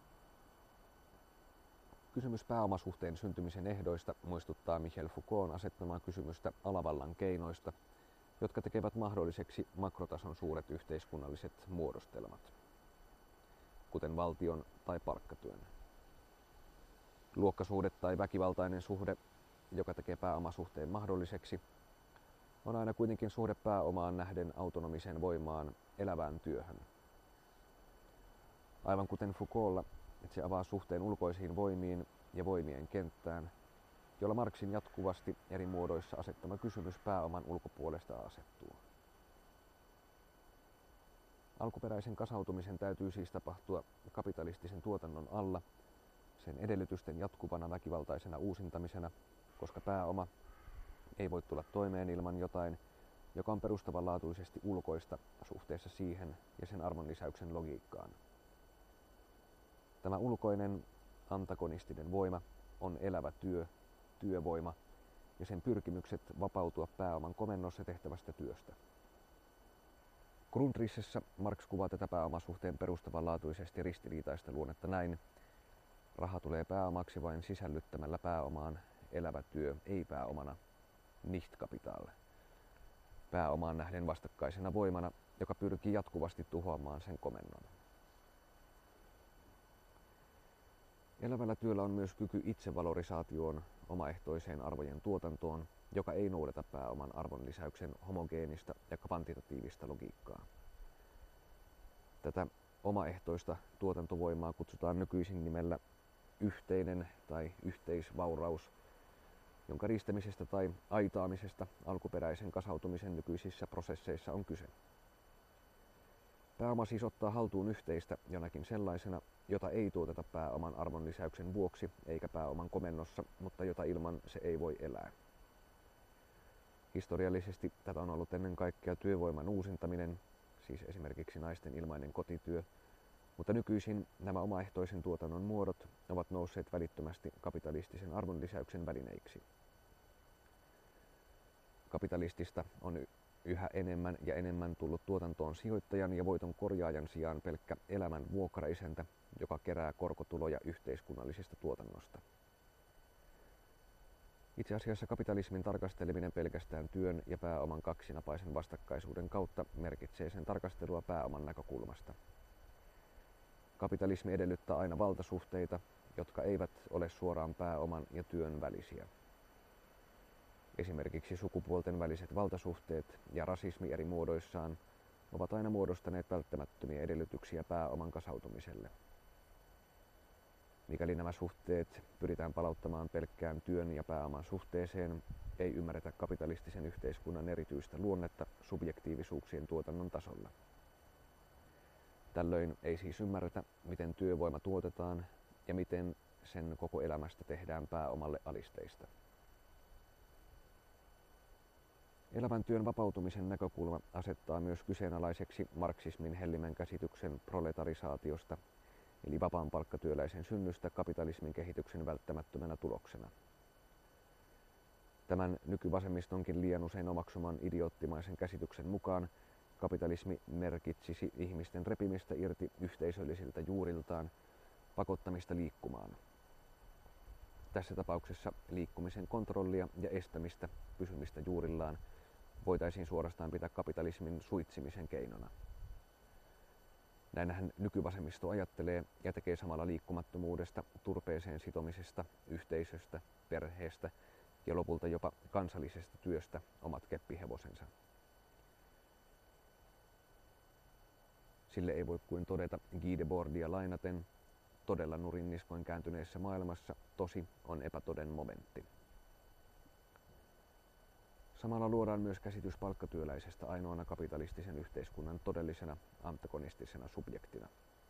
Kysymys pääomasuhteen syntymisen ehdoista muistuttaa Michel Foucaultin asettamaa kysymystä alavallan keinoista, jotka tekevät mahdolliseksi makrotason suuret yhteiskunnalliset muodostelmat, kuten valtion tai palkkatyön. Luokkasuhde tai väkivaltainen suhde, joka tekee pääomasuhteen mahdolliseksi, on aina kuitenkin suhde pääomaan nähden autonomiseen voimaan, elävään työhön. Aivan kuten Foucault'lla, se avaa suhteen ulkoisiin voimiin ja voimien kenttään, jolla Marxin jatkuvasti eri muodoissa asettama kysymys pääoman ulkopuolesta asettuu. Alkuperäisen kasautumisen täytyy siis tapahtua kapitalistisen tuotannon alla, sen edellytysten jatkuvana väkivaltaisena uusintamisena, koska pääoma ei voi tulla toimeen ilman jotain, joka on perustavanlaatuisesti ulkoista suhteessa siihen ja sen arvonlisäyksen logiikkaan. Tämä ulkoinen antagonistinen voima on elävä työ, työvoima ja sen pyrkimykset vapautua pääoman komennossa tehtävästä työstä. Grundrissessä Marx kuvaa tätä pääomasuhteen perustavanlaatuisesti ristiriitaista luonnetta näin: raha tulee pääomaksi vain sisällyttämällä pääomaan elävä työ ei pääomana, nicht Kapital, pääomaan nähden vastakkaisena voimana, joka pyrkii jatkuvasti tuhoamaan sen komennon. Elävällä työllä on myös kyky itsevalorisaatioon, omaehtoiseen arvojen tuotantoon, joka ei noudata pääoman arvonlisäyksen homogeenista ja kvantitatiivista logiikkaa. Tätä omaehtoista tuotantovoimaa kutsutaan nykyisin nimellä yhteinen tai yhteisvauraus, jonka riistämisestä tai aitaamisesta alkuperäisen kasautumisen nykyisissä prosesseissa on kyse. Pääoma siis ottaa haltuun yhteistä jonakin sellaisena, jota ei tuoteta pääoman arvonlisäyksen vuoksi eikä pääoman komennossa, mutta jota ilman se ei voi elää. Historiallisesti tätä on ollut ennen kaikkea työvoiman uusintaminen, siis esimerkiksi naisten ilmainen kotityö, mutta nykyisin nämä omaehtoisen tuotannon muodot ovat nousseet välittömästi kapitalistisen arvonlisäyksen välineiksi. Kapitalistista on yhä enemmän ja enemmän tullut tuotantoon sijoittajan ja voiton korjaajan sijaan pelkkä elämän vuokraisäntä, joka kerää korkotuloja yhteiskunnallisesta tuotannosta. Itse asiassa kapitalismin tarkasteleminen pelkästään työn ja pääoman kaksinapaisen vastakkaisuuden kautta merkitsee sen tarkastelua pääoman näkökulmasta. Kapitalismi edellyttää aina valtasuhteita, jotka eivät ole suoraan pääoman ja työn välisiä. Esimerkiksi sukupuolten väliset valtasuhteet ja rasismi eri muodoissaan ovat aina muodostaneet välttämättömiä edellytyksiä pääoman kasautumiselle. Mikäli nämä suhteet pyritään palauttamaan pelkkään työn ja pääoman suhteeseen, ei ymmärretä kapitalistisen yhteiskunnan erityistä luonnetta subjektiivisuuksien tuotannon tasolla. Tällöin ei siis ymmärretä, miten työvoima tuotetaan ja miten sen koko elämästä tehdään pääomalle alisteista. Elävän työn vapautumisen näkökulma asettaa myös kyseenalaiseksi marksismin hellimän käsityksen proletarisaatiosta, eli vapaan palkkatyöläisen synnystä kapitalismin kehityksen välttämättömänä tuloksena. Tämän nykyvasemmistonkin liian usein omaksuman idioottimaisen käsityksen mukaan kapitalismi merkitsisi ihmisten repimistä irti yhteisöllisiltä juuriltaan, pakottamista liikkumaan. Tässä tapauksessa liikkumisen kontrollia ja estämistä, pysymistä juurillaan, voitaisiin suorastaan pitää kapitalismin suitsimisen keinona. Näinhän nykyvasemmisto ajattelee ja tekee samalla liikkumattomuudesta, turpeeseen sitomisesta, yhteisöstä, perheestä ja lopulta jopa kansallisesta työstä omat keppihevosensa. Sille ei voi kuin todeta Guy Debordia lainaten, todella nurin niskoin kääntyneessä maailmassa tosi on epätoden momentti. Samalla luodaan myös käsitys palkkatyöläisestä ainoana kapitalistisen yhteiskunnan todellisena antagonistisena subjektina,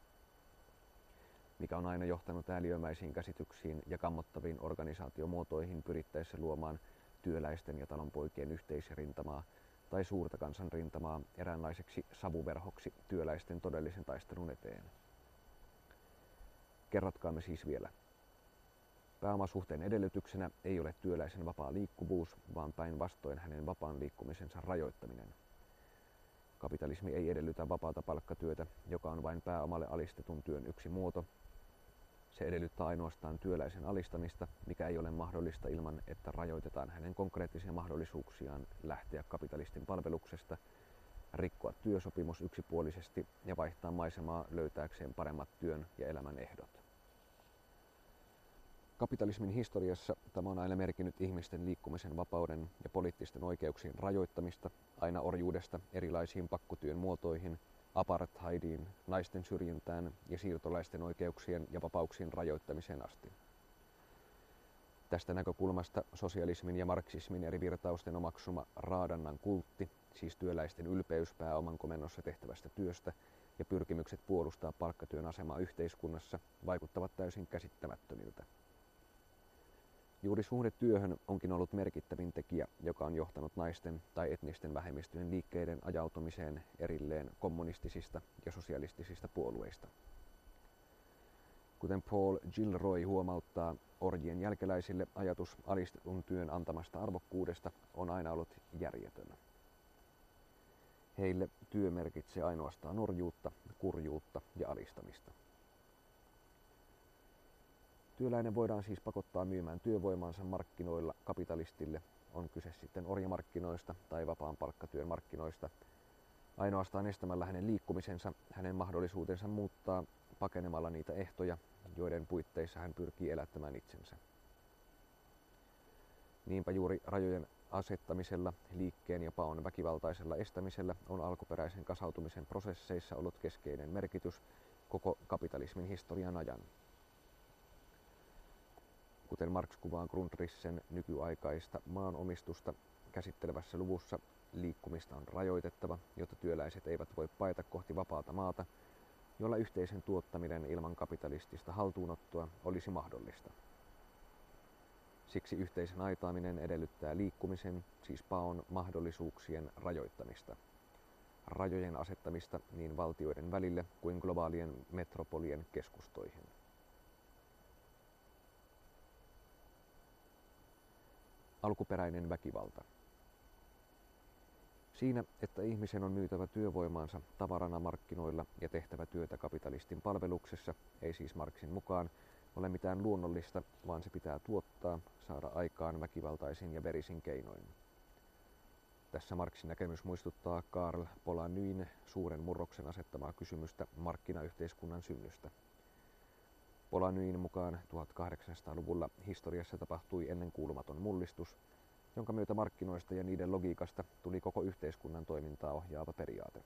mikä on aina johtanut ääliömäisiin käsityksiin ja kammottaviin organisaatiomuotoihin pyrittäessä luomaan työläisten ja talonpoikien yhteisrintamaa tai suurta kansanrintamaa eräänlaiseksi savuverhoksi työläisten todellisen taistelun eteen. Kerratkaamme siis vielä. Pääomasuhteen edellytyksenä ei ole työläisen vapaa liikkuvuus, vaan päinvastoin hänen vapaan liikkumisensa rajoittaminen. Kapitalismi ei edellytä vapaata palkkatyötä, joka on vain pääomalle alistetun työn yksi muoto. Se edellyttää ainoastaan työläisen alistamista, mikä ei ole mahdollista ilman, että rajoitetaan hänen konkreettisia mahdollisuuksiaan lähteä kapitalistin palveluksesta, rikkoa työsopimus yksipuolisesti ja vaihtaa maisemaa löytääkseen paremmat työn ja elämän ehdot. Kapitalismin historiassa tämä on aina merkinnyt ihmisten liikkumisen vapauden ja poliittisten oikeuksien rajoittamista aina orjuudesta erilaisiin pakkotyön muotoihin, apartheidiin, naisten syrjintään ja siirtolaisten oikeuksien ja vapauksien rajoittamiseen asti. Tästä näkökulmasta sosialismin ja marksismin eri virtausten omaksuma raadannan kultti, siis työläisten ylpeys pääoman komennossa tehtävästä työstä ja pyrkimykset puolustaa palkkatyön asemaa yhteiskunnassa, vaikuttavat täysin käsittämättömiltä. Juuri suhde työhön onkin ollut merkittävin tekijä, joka on johtanut naisten tai etnisten vähemmistöjen liikkeiden ajautumiseen erilleen kommunistisista ja sosialistisista puolueista. Kuten Paul Gilroy huomauttaa, orjien jälkeläisille ajatus alistetun työn antamasta arvokkuudesta on aina ollut järjetön. Heille työ merkitsee ainoastaan orjuutta, kurjuutta ja alistamista. Työläinen voidaan siis pakottaa myymään työvoimaansa markkinoilla kapitalistille, on kyse sitten orjamarkkinoista tai vapaan palkkatyön markkinoista, ainoastaan estämällä hänen liikkumisensa, hänen mahdollisuutensa muuttaa pakenemalla niitä ehtoja, joiden puitteissa hän pyrkii elättämään itsensä. Niinpä juuri rajojen asettamisella, liikkeen ja paon väkivaltaisella estämisellä on alkuperäisen kasautumisen prosesseissa ollut keskeinen merkitys koko kapitalismin historian ajan. Kuten Marx kuvaa Grundrissen nykyaikaista maanomistusta käsittelevässä luvussa, liikkumista on rajoitettava, jotta työläiset eivät voi paeta kohti vapaata maata, jolla yhteisen tuottaminen ilman kapitalistista haltuunottoa olisi mahdollista. Siksi yhteisen aitaaminen edellyttää liikkumisen, siis paon mahdollisuuksien rajoittamista. Rajojen asettamista niin valtioiden välille kuin globaalien metropolien keskustoihin. Alkuperäinen väkivalta. Siinä, että ihmisen on myytävä työvoimaansa tavarana markkinoilla ja tehtävä työtä kapitalistin palveluksessa, ei siis Marxin mukaan ole mitään luonnollista, vaan se pitää tuottaa, saada aikaan väkivaltaisin ja verisin keinoin. Tässä Marxin näkemys muistuttaa Karl Polanyin suuren murroksen asettamaa kysymystä markkinayhteiskunnan synnystä. Polanyin mukaan tuhatkahdeksansataaluvulla historiassa tapahtui ennenkuulumaton mullistus, jonka myötä markkinoista ja niiden logiikasta tuli koko yhteiskunnan toimintaa ohjaava periaate.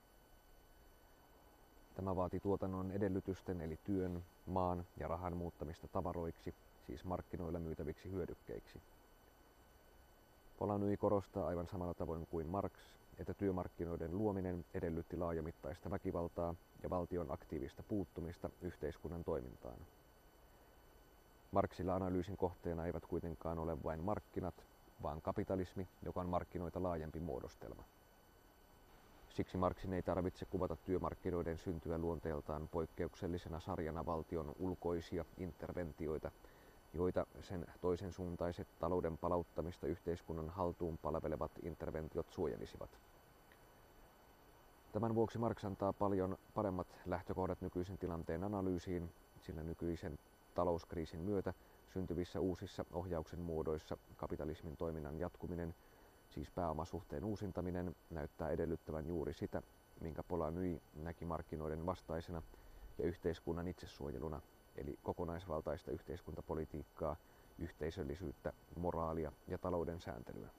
Tämä vaati tuotannon edellytysten eli työn, maan ja rahan muuttamista tavaroiksi, siis markkinoilla myytäviksi hyödykkeiksi. Polanyi korostaa aivan samalla tavoin kuin Marx, että työmarkkinoiden luominen edellytti laajamittaista väkivaltaa ja valtion aktiivista puuttumista yhteiskunnan toimintaan. Marxilla analyysin kohteena eivät kuitenkaan ole vain markkinat, vaan kapitalismi, joka on markkinoita laajempi muodostelma. Siksi Marxin ei tarvitse kuvata työmarkkinoiden syntyä luonteeltaan poikkeuksellisena sarjana valtion ulkoisia interventioita, joita sen toisen suuntaiset talouden palauttamista yhteiskunnan haltuun palvelevat interventiot suojelisivat. Tämän vuoksi Marx antaa paljon paremmat lähtökohdat nykyisen tilanteen analyysiin, sillä nykyisen talouskriisin myötä syntyvissä uusissa ohjauksen muodoissa kapitalismin toiminnan jatkuminen, siis pääomasuhteen uusintaminen, näyttää edellyttävän juuri sitä, minkä Polanyi näki markkinoiden vastaisena ja yhteiskunnan itsesuojeluna, eli kokonaisvaltaista yhteiskuntapolitiikkaa, yhteisöllisyyttä, moraalia ja talouden sääntelyä.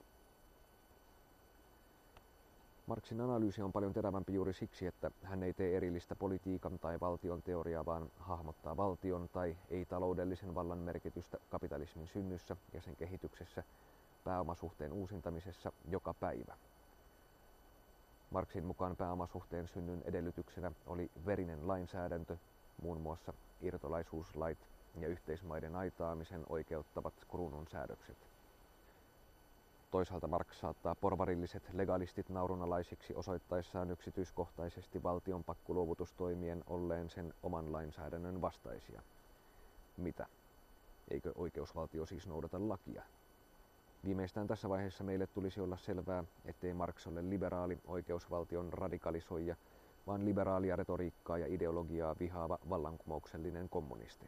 Marxin analyysi on paljon terävämpi juuri siksi, että hän ei tee erillistä politiikan tai valtion teoriaa, vaan hahmottaa valtion tai ei-taloudellisen vallan merkitystä kapitalismin synnyssä ja sen kehityksessä, pääomasuhteen uusintamisessa joka päivä. Marxin mukaan pääomasuhteen synnyn edellytyksenä oli verinen lainsäädäntö, muun muassa irtolaisuuslait ja yhteismaiden aitaamisen oikeuttavat kruunun säädökset. Toisaalta Marx saattaa porvarilliset legalistit naurunalaisiksi osoittaessaan yksityiskohtaisesti valtion pakkoluovutustoimien olleen sen oman lainsäädännön vastaisia. Mitä? Eikö oikeusvaltio siis noudata lakia? Viimeistään tässä vaiheessa meille tulisi olla selvää, ettei Marx ole liberaali oikeusvaltion radikalisoija, vaan liberaalia retoriikkaa ja ideologiaa vihaava vallankumouksellinen kommunisti.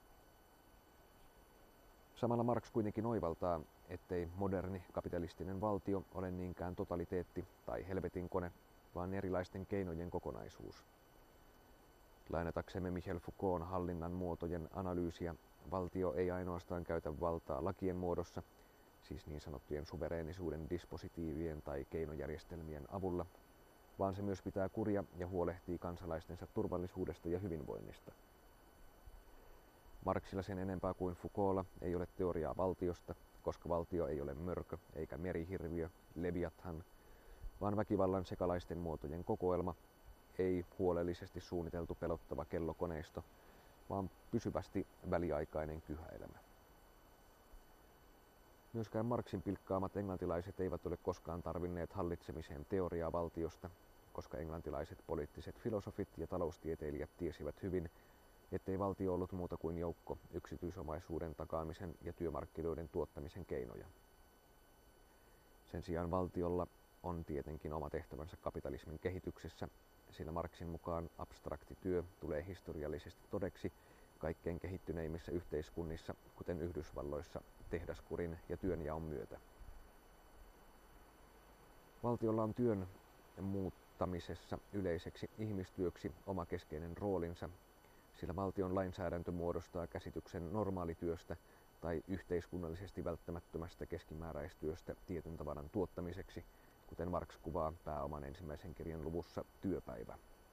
Samalla Marx kuitenkin oivaltaa, ettei moderni kapitalistinen valtio ole niinkään totaliteetti tai helvetin kone, vaan erilaisten keinojen kokonaisuus. Lainataksemme Michel Foucaultin hallinnan muotojen analyysiä, valtio ei ainoastaan käytä valtaa lakien muodossa, siis niin sanottujen suvereenisuuden dispositiivien tai keinojärjestelmien avulla, vaan se myös pitää kuria ja huolehtii kansalaistensa turvallisuudesta ja hyvinvoinnista. Marxilla sen enempää kuin Foucaultlla ei ole teoriaa valtiosta, koska valtio ei ole mörkö eikä merihirviö, leviathan, vaan väkivallan sekalaisten muotojen kokoelma, ei huolellisesti suunniteltu pelottava kellokoneisto, vaan pysyvästi väliaikainen kyhäelämä. Myöskään Marxin pilkkaamat englantilaiset eivät ole koskaan tarvinneet hallitsemiseen teoriaa valtiosta, koska englantilaiset poliittiset filosofit ja taloustieteilijät tiesivät hyvin, ettei valtio ollut muuta kuin joukko yksityisomaisuuden takaamisen ja työmarkkinoiden tuottamisen keinoja. Sen sijaan valtiolla on tietenkin oma tehtävänsä kapitalismin kehityksessä, sillä Marxin mukaan abstrakti työ tulee historiallisesti todeksi kaikkein kehittyneimmissä yhteiskunnissa, kuten Yhdysvalloissa, tehdaskurin ja työnjaon myötä. Valtiolla on työn muuttamisessa yleiseksi ihmistyöksi oma keskeinen roolinsa, sillä valtion lainsäädäntö muodostaa käsityksen normaalityöstä tai yhteiskunnallisesti välttämättömästä keskimääräistyöstä tietyn tavaran tuottamiseksi, kuten Marx kuvaa pääoman ensimmäisen kirjan luvussa Työpäivä.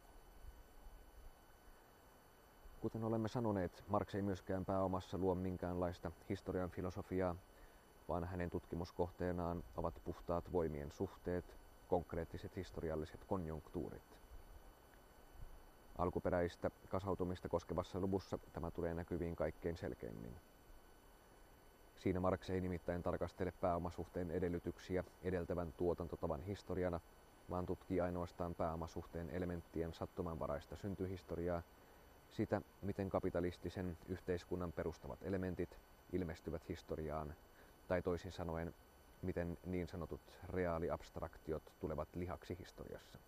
Kuten olemme sanoneet, Marx ei myöskään pääomassa luo minkäänlaista historian filosofiaa, vaan hänen tutkimuskohteenaan ovat puhtaat voimien suhteet, konkreettiset historialliset konjunktuurit. Alkuperäistä kasautumista koskevassa luvussa tämä tulee näkyviin kaikkein selkeimmin. Siinä Marx ei nimittäin tarkastele pääomasuhteen edellytyksiä edeltävän tuotantotavan historiana, vaan tutkii ainoastaan pääomasuhteen elementtien sattumanvaraista syntyhistoriaa, sitä, miten kapitalistisen yhteiskunnan perustavat elementit ilmestyvät historiaan, tai toisin sanoen, miten niin sanotut reaaliabstraktiot tulevat lihaksi historiassa.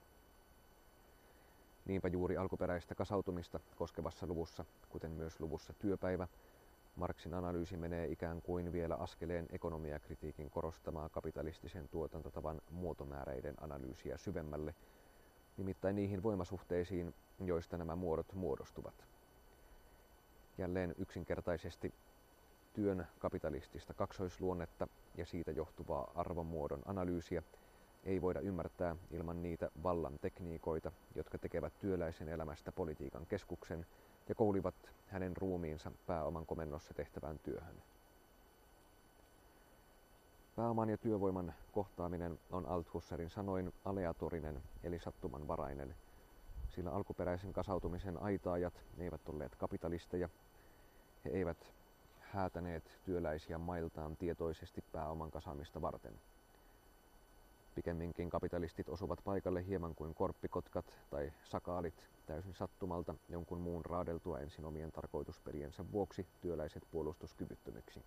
Niinpä juuri alkuperäistä kasautumista koskevassa luvussa, kuten myös luvussa Työpäivä, Marxin analyysi menee ikään kuin vielä askeleen ekonomiakritiikin korostamaa kapitalistisen tuotantotavan muotomääreiden analyysiä syvemmälle, nimittäin niihin voimasuhteisiin, joista nämä muodot muodostuvat. Jälleen yksinkertaisesti työn kapitalistista kaksoisluonnetta ja siitä johtuvaa arvonmuodon analyysiä ei voida ymmärtää ilman niitä vallan tekniikoita, jotka tekevät työläisen elämästä politiikan keskuksen ja koulivat hänen ruumiinsa pääoman komennossa tehtävään työhön. Pääoman ja työvoiman kohtaaminen on Althusserin sanoin aleatorinen eli sattumanvarainen, sillä alkuperäisen kasautumisen aitaajat eivät olleet kapitalisteja, he eivät häätäneet työläisiä mailtaan tietoisesti pääoman kasaamista varten. Pikemminkin kapitalistit osuvat paikalle hieman kuin korppikotkat tai sakaalit täysin sattumalta jonkun muun raadeltua ensin omien tarkoitusperiensä vuoksi työläiset puolustuskyvyttömyksi.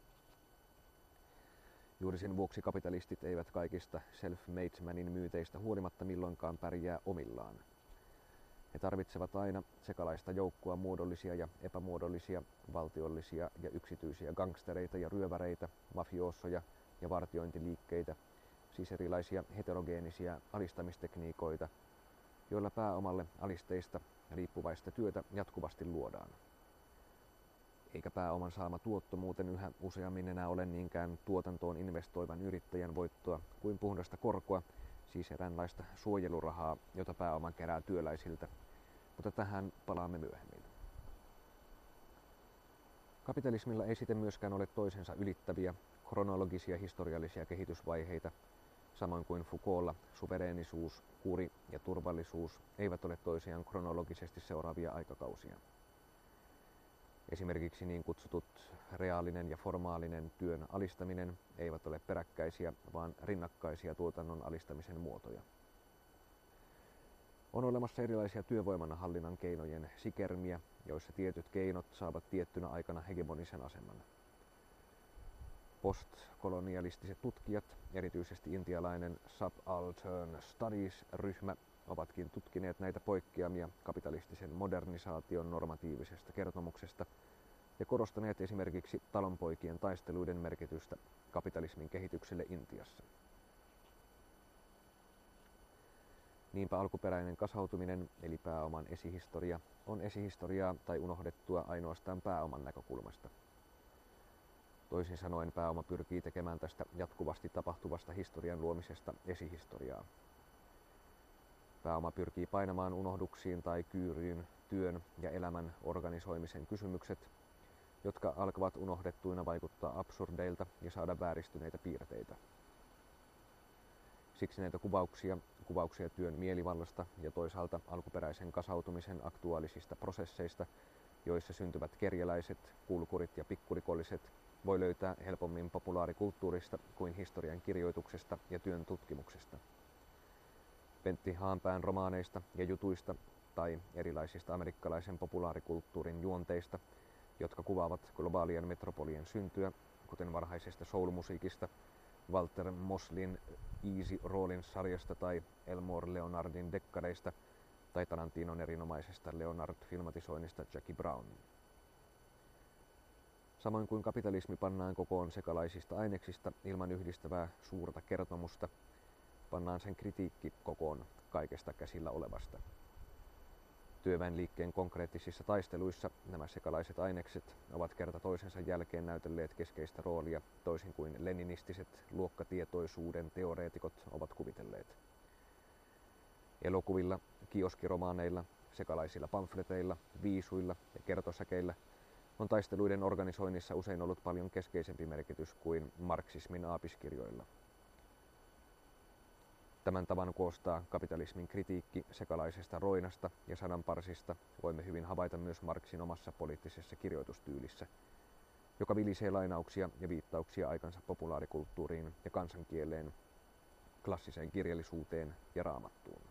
Juuri sen vuoksi kapitalistit eivät kaikista self-made manin myyteistä huolimatta milloinkaan pärjää omillaan. He tarvitsevat aina sekalaista joukkoa muodollisia ja epämuodollisia, valtiollisia ja yksityisiä gangstereita ja ryöväreitä, mafioossoja ja vartiointiliikkeitä, siis erilaisia heterogeenisia alistamistekniikoita, joilla pääomalle alisteista riippuvaista työtä jatkuvasti luodaan. Eikä pääoman saama tuotto muuten yhä useammin enää ole niinkään tuotantoon investoivan yrittäjän voittoa kuin puhdasta korkoa, siis eräänlaista suojelurahaa, jota pääoma kerää työläisiltä, mutta tähän palaamme myöhemmin. Kapitalismilla ei siten myöskään ole toisensa ylittäviä, kronologisia historiallisia kehitysvaiheita, samoin kuin Foucault'lla suvereenisuus, kuri ja turvallisuus eivät ole toisiaan kronologisesti seuraavia aikakausia. Esimerkiksi niin kutsutut reaalinen ja formaalinen työn alistaminen eivät ole peräkkäisiä, vaan rinnakkaisia tuotannon alistamisen muotoja. On olemassa erilaisia työvoiman hallinnan keinojen sikermiä, joissa tietyt keinot saavat tiettynä aikana hegemonisen aseman. Postkolonialistiset tutkijat, erityisesti intialainen Subaltern Studies-ryhmä, ovatkin tutkineet näitä poikkeamia kapitalistisen modernisaation normatiivisesta kertomuksesta ja korostaneet esimerkiksi talonpoikien taisteluiden merkitystä kapitalismin kehitykselle Intiassa. Niinpä alkuperäinen kasautuminen, eli pääoman esihistoria, on esihistoriaa tai unohdettua ainoastaan pääoman näkökulmasta. Toisin sanoen pääoma pyrkii tekemään tästä jatkuvasti tapahtuvasta historian luomisesta esihistoriaa. Pääoma pyrkii painamaan unohduksiin tai kyyryyn työn ja elämän organisoimisen kysymykset, jotka alkavat unohdettuina vaikuttaa absurdeilta ja saada vääristyneitä piirteitä. Siksi näitä kuvauksia, kuvauksia työn mielivallasta ja toisaalta alkuperäisen kasautumisen aktuaalisista prosesseista, joissa syntyvät kerjäläiset, kulkurit ja pikkurikolliset, voi löytää helpommin populaarikulttuurista kuin historian kirjoituksesta ja työn tutkimuksesta. Pentti Haanpään romaaneista ja jutuista tai erilaisista amerikkalaisen populaarikulttuurin juonteista, jotka kuvaavat globaalien metropolien syntyä, kuten varhaisesta soul-musiikista, Walter Moslin Easy Rollins-sarjasta tai Elmore Leonardin dekkareista tai Tarantinon erinomaisesta Leonard-filmatisoinnista Jackie Brown. Samoin kuin kapitalismi pannaan kokoon sekalaisista aineksista ilman yhdistävää suurta kertomusta, pannaan sen kritiikki kokoon kaikesta käsillä olevasta. Työväenliikkeen konkreettisissa taisteluissa nämä sekalaiset ainekset ovat kerta toisensa jälkeen näytelleet keskeistä roolia, toisin kuin leninistiset luokkatietoisuuden teoreetikot ovat kuvitelleet. Elokuvilla, kioskiromaaneilla, sekalaisilla pamfleteilla, viisuilla ja kertosäkeillä on taisteluiden organisoinnissa usein ollut paljon keskeisempi merkitys kuin marksismin aapiskirjoilla. Tämän tavan koostaa kapitalismin kritiikki sekalaisesta roinasta ja sananparsista voimme hyvin havaita myös Marxin omassa poliittisessa kirjoitustyylissä, joka vilisee lainauksia ja viittauksia aikansa populaarikulttuuriin ja kansankieleen, klassiseen kirjallisuuteen ja raamattuun.